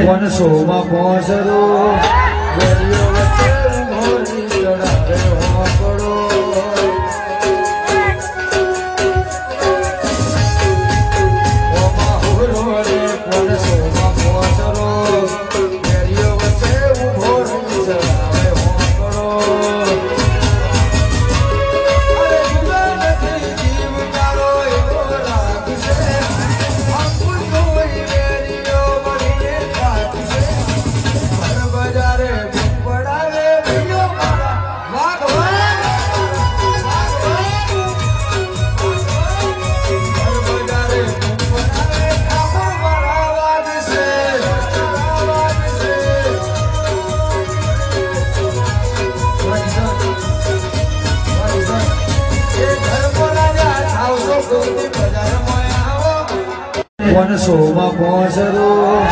વનસોમાં પહોંચરો ગળીઓ વચ્ચે ઉભોની ચડાવે હોકડો ઓમાં હોરો રે વનસોમાં પહોંચરો ગળીઓ વચ્ચે ઉભોની ચડાવે હોકડો અરે જુદા નથી જીવ તારો એવો રાખશે અંકુશ કોઈ વેરીઓ મળીને કાઢશે હર બજારે પડાવે ભૈયો મારા વાઘવાન હર બજારે પડાવે કામો મારા વાગશે વનસોમાં પહોંચરો